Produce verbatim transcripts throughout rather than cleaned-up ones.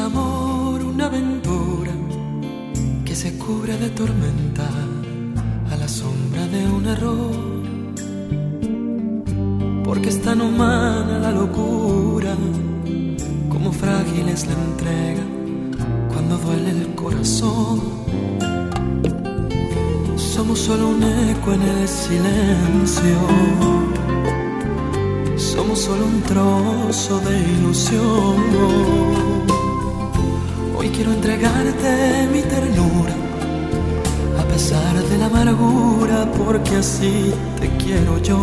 amor, una aventura que se cubre de tormenta a la sombra de un error. Porque es tan humana la locura, como frágil es la entrega cuando duele el corazón. Somos solo un eco en el silencio, somos solo un trozo de ilusión. Hoy quiero entregarte mi ternura, a pesar de la amargura, porque así te quiero yo.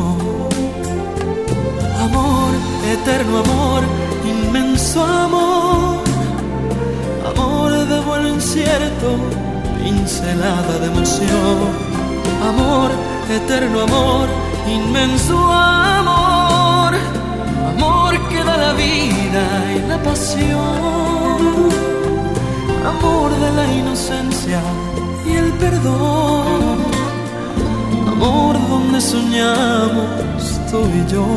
Amor, eterno amor, inmenso amor, amor de vuelo incierto, pincelada de emoción. Amor, eterno amor, inmenso amor, amor que da la vida y la pasión. Amor de la inocencia y el perdón, amor donde soñamos tú y yo,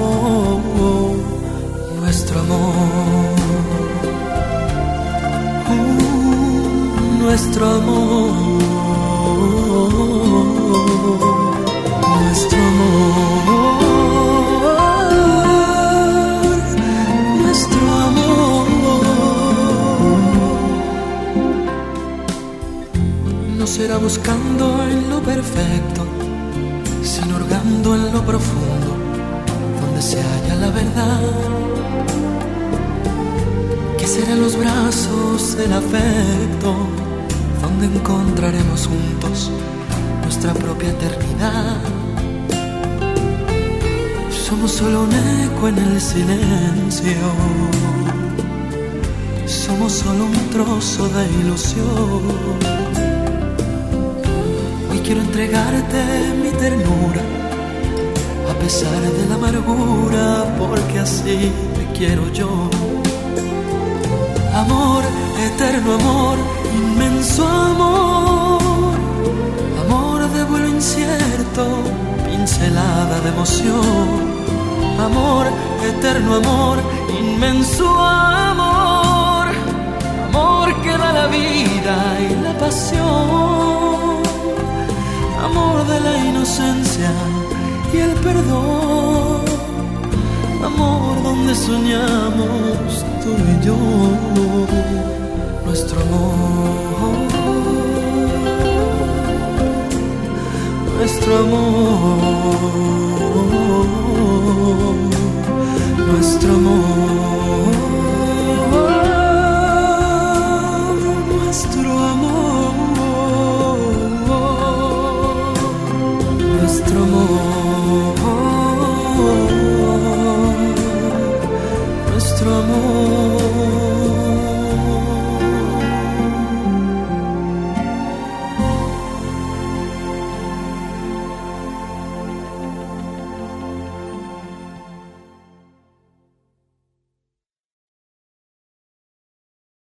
nuestro amor, uh, nuestro amor, nuestro amor, nuestro amor. No será buscando en lo perfecto, sino hurgando en lo profundo, donde se halla la verdad, que serán los brazos del afecto, donde encontraremos juntos nuestra propia eternidad. Somos solo un eco en el silencio, somos solo un trozo de ilusión. Hoy quiero entregarte mi ternura, a pesar de la amargura, porque así te quiero yo. Amor, eterno amor, inmenso amor, amor de vuelo incierto, pincelada de emoción. Amor, eterno amor, inmenso amor, amor que da la vida y la pasión. Amor de la inocencia y el perdón, amor donde soñamos tú y yo, nuestro amor, nuestro amor.